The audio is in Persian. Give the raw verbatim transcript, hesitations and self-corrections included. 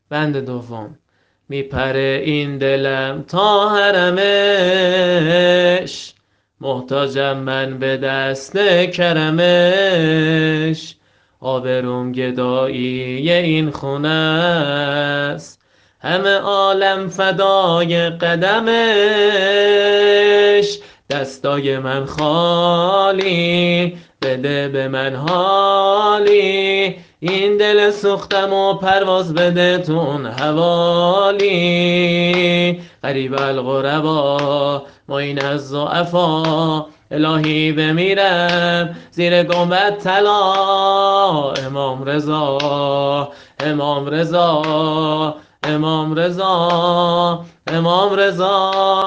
بند دوم. میپره این دلم تا حرمش، محتاجم من به دست کرمش. آبروم گدایی این خونه است، همه عالم فدای قدمش. دستای من خالی، بده به من حالی، این دل سوختم و پرواز بده تون حوالی. غریب الغربا معین از ضعفا، الهی بمیرم زیر گنبد طلا. امام رضا امام رضا امام رضا امام رضا.